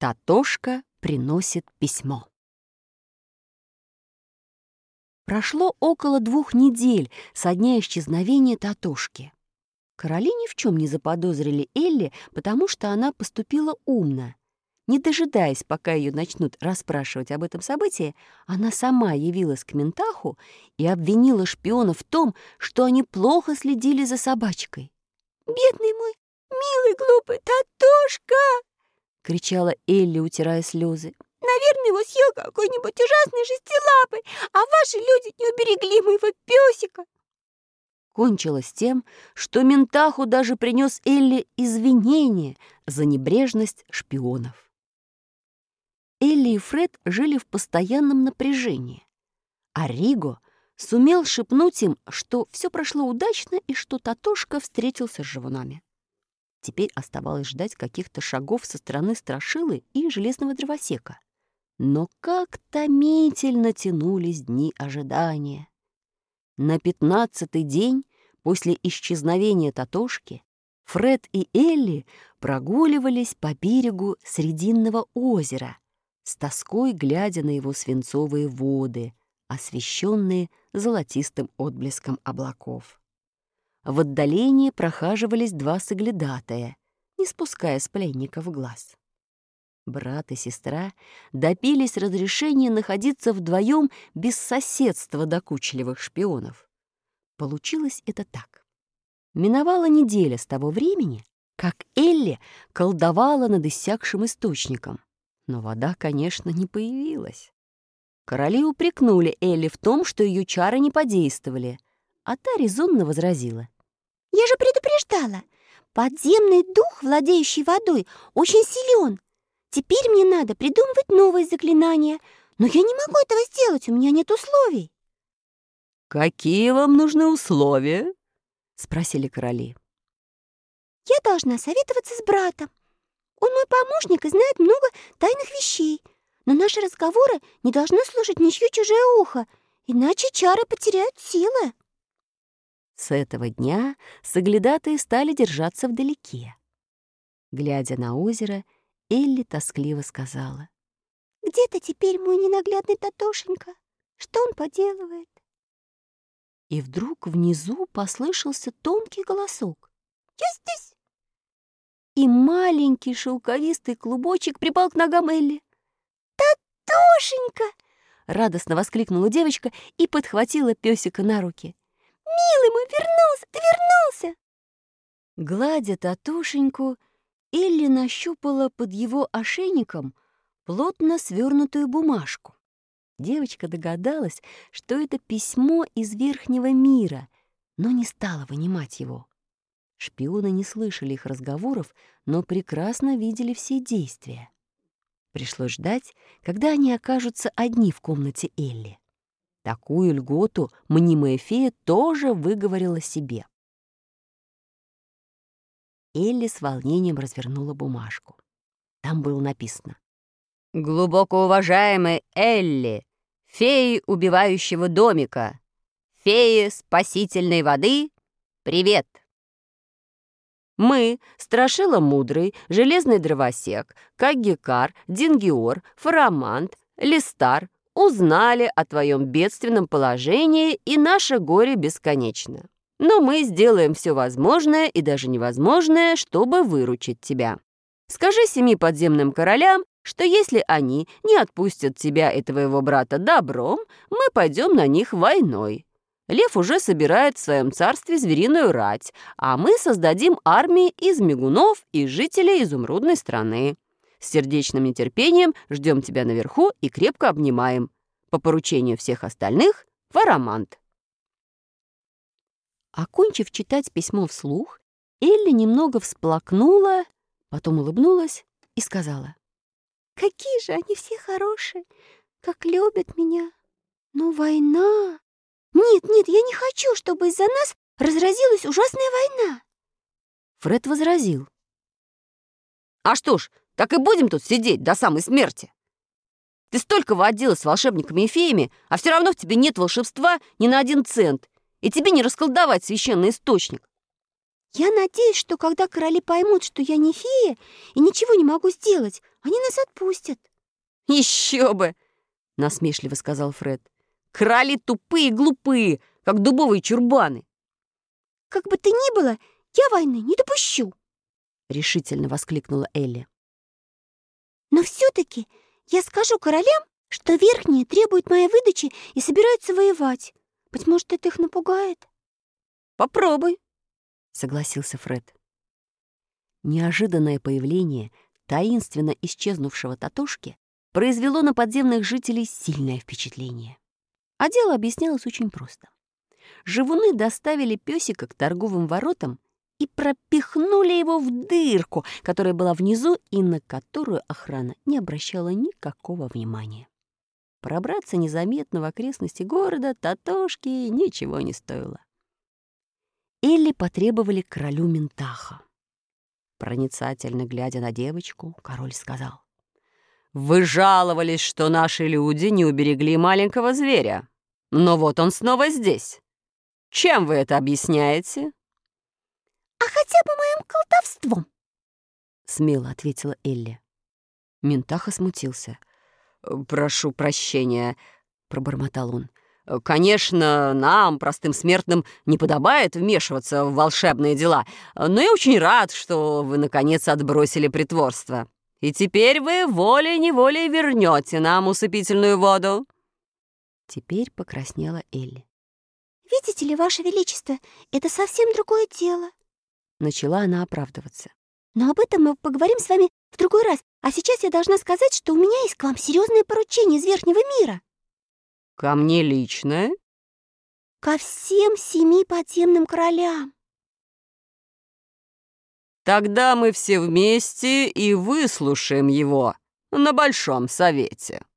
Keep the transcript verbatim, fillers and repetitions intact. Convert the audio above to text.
Татошка приносит письмо. Прошло около двух недель со дня исчезновения Татошки. Короли ни в чем не заподозрили Элли, потому что она поступила умно. Не дожидаясь, пока ее начнут расспрашивать об этом событии, она сама явилась к Ментаху и обвинила шпиона в том, что они плохо следили за собачкой. «Бедный мой, милый, глупый Татошка!» — кричала Элли, утирая слезы. «Наверное, его съел какой-нибудь ужасный шестилапый, а ваши люди не уберегли моего песика!» Кончилось тем, что Ментаху даже принес Элли извинения за небрежность шпионов. Элли и Фред жили в постоянном напряжении, а Риго сумел шепнуть им, что все прошло удачно и что Татошка встретился с живунами. Теперь оставалось ждать каких-то шагов со стороны Страшилы и Железного Дровосека. Но как томительно тянулись дни ожидания. На пятнадцатый день после исчезновения Татошки Фред и Элли прогуливались по берегу Срединного озера, с тоской глядя на его свинцовые воды, освещенные золотистым отблеском облаков. В отдалении прохаживались два соглядатая, не спуская с пленников глаз. Брат и сестра добились разрешения находиться вдвоем без соседства докучливых шпионов. Получилось это так. Миновала неделя с того времени, как Элли колдовала над иссякшим источником, но вода, конечно, не появилась. Короли упрекнули Элли в том, что ее чары не подействовали, а та резонно возразила. «Я же предупреждала, подземный дух, владеющий водой, очень силен. Теперь мне надо придумывать новые заклинания, но я не могу этого сделать, у меня нет условий». «Какие вам нужны условия?» — спросили короли. «Я должна советоваться с братом. Он мой помощник и знает много тайных вещей, но наши разговоры не должны слушать ничье чужое ухо, иначе чары потеряют силы». С этого дня соглядатые стали держаться вдалеке. Глядя на озеро, Элли тоскливо сказала. «Где-то теперь мой ненаглядный Татошенька? Что он поделывает?» И вдруг внизу послышался тонкий голосок. «Я здесь!» И маленький шелковистый клубочек припал к ногам Элли. «Татошенька!» — радостно воскликнула девочка и подхватила песика на руки. «Милый мой, вернулся! Ты вернулся!» Гладя Татошеньку, Элли нащупала под его ошейником плотно свернутую бумажку. Девочка догадалась, что это письмо из Верхнего мира, но не стала вынимать его. Шпионы не слышали их разговоров, но прекрасно видели все действия. Пришлось ждать, когда они окажутся одни в комнате Элли. Такую льготу мнимая фея тоже выговорила себе. Элли с волнением развернула бумажку. Там было написано: «Глубоко уважаемый Элли, феи убивающего домика, феи спасительной воды, привет! Мы, Страшила Мудрый, Железный Дровосек, Каггикар, Дингиор, Фарамант, Листар узнали о твоем бедственном положении, и наше горе бесконечно. Но мы сделаем все возможное и даже невозможное, чтобы выручить тебя. Скажи семи подземным королям, что если они не отпустят тебя и твоего брата добром, мы пойдем на них войной. Лев уже собирает в своем царстве звериную рать, а мы создадим армии из мигунов и жителей изумрудной страны. С сердечным нетерпением ждем тебя наверху и крепко обнимаем. По поручению всех остальных — Фарамант». Окончив читать письмо вслух, Элли немного всплакнула, потом улыбнулась и сказала: «Какие же они все хорошие, как любят меня. Но война... Нет, нет, я не хочу, чтобы из-за нас разразилась ужасная война». Фред возразил: «А что ж, так и будем тут сидеть до самой смерти? Ты столько водила с волшебниками и феями, а все равно в тебе нет волшебства ни на один цент, и тебе не расколдовать священный источник». Я надеюсь, что когда короли поймут, что я не фея и ничего не могу сделать, они нас отпустят. «Еще бы!» — насмешливо сказал Фред. «Короли тупые и глупые, как дубовые чурбаны!» «Как бы то ни было, я войны не допущу!» — решительно воскликнула Элли. «Но все-таки я скажу королям, что верхние требуют моей выдачи и собираются воевать. Быть может, это их напугает?» «Попробуй», — согласился Фред. Неожиданное появление таинственно исчезнувшего Татошки произвело на подземных жителей сильное впечатление. А дело объяснялось очень просто. Живуны доставили пёсика к торговым воротам и пропихнули его в дырку, которая была внизу и на которую охрана не обращала никакого внимания. Пробраться незаметно в окрестности города Татошке ничего не стоило. Элли потребовали к королю Ментаха. Проницательно глядя на девочку, король сказал: «Вы жаловались, что наши люди не уберегли маленького зверя, но вот он снова здесь. Чем вы это объясняете?» «А хотя бы моим колдовством», — смело ответила Элли. Ментаха смутился. «Прошу прощения», — пробормотал он. «Конечно, нам, простым смертным, не подобает вмешиваться в волшебные дела, но я очень рад, что вы, наконец, отбросили притворство. И теперь вы волей-неволей вернете нам усыпительную воду». Теперь покраснела Элли. «Видите ли, Ваше Величество, это совсем другое дело». Начала она оправдываться. «Но об этом мы поговорим с вами в другой раз. А сейчас я должна сказать, что у меня есть к вам серьезное поручение из Верхнего мира». «Ко мне лично?» «Ко всем семи подземным королям». «Тогда мы все вместе и выслушаем его на Большом совете».